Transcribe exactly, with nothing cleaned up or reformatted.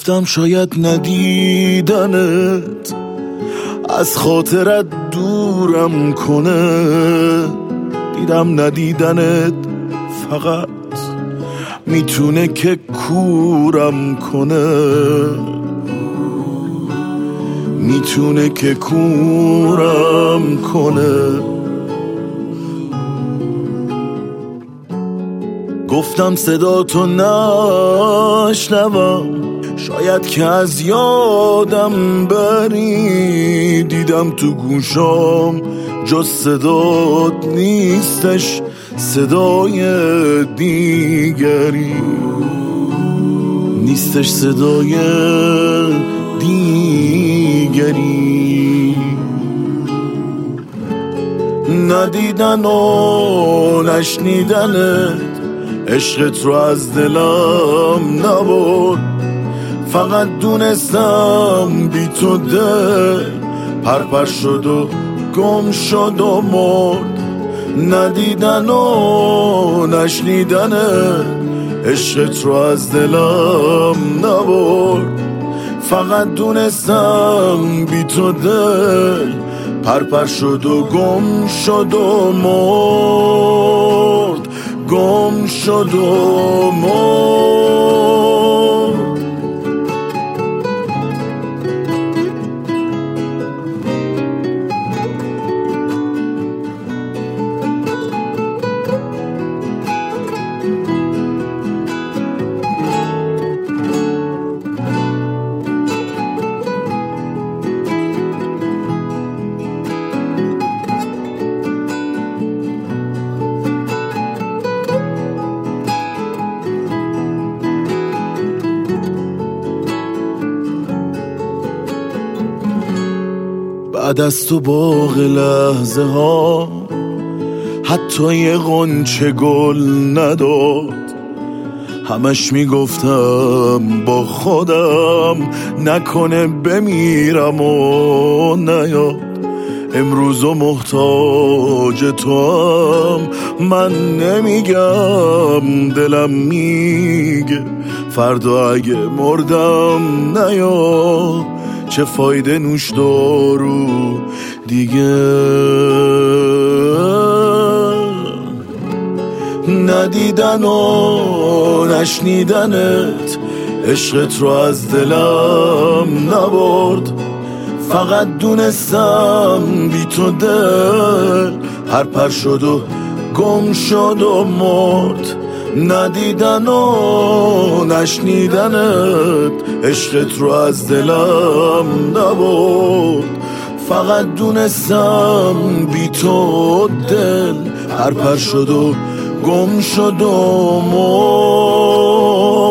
گفتم شاید ندیدنت از خاطرت دورم کنه، دیدم ندیدنت فقط میتونه که کورم کنه، میتونه که کورم کنه. گفتم صدا تو نشنوم، شاید که از یادم بری، دیدم تو گوشام جز صدات نیستش صدای دیگری، نیستش صدای دیگری. ندیدن و نشنیدنت عشقت رو از دلم نبرد، فقط دونستم بی تو دل پرپر شد و گم شد و مرد. ندیدن و نشنیدنت عشقت رو از دلم نبرد، فقط دونستم بی تو دل پرپر شد و گم شد و مرد، گم شد و مرد. بعد از تو باغ لحظه ها حتی یه غنچه گل نداد، همش میگفتم با خودم نکنه بمیرم و نیاد. امروز و محتاج تو هم من نمیگم، دلم میگه فردا اگه مردم نیاد. چه فایده نوش دارو دیگه، ندیدن و نشنیدنت عشقت رو از دلم نبرد، فقط دونستم بی تو دل پرپر شد و گم شد و مرد. ندیدن و نشنیدنت عشقت رو از دلم نبرد، فقط دونستم بی تو دل پرپر شد و گم شد و مرد.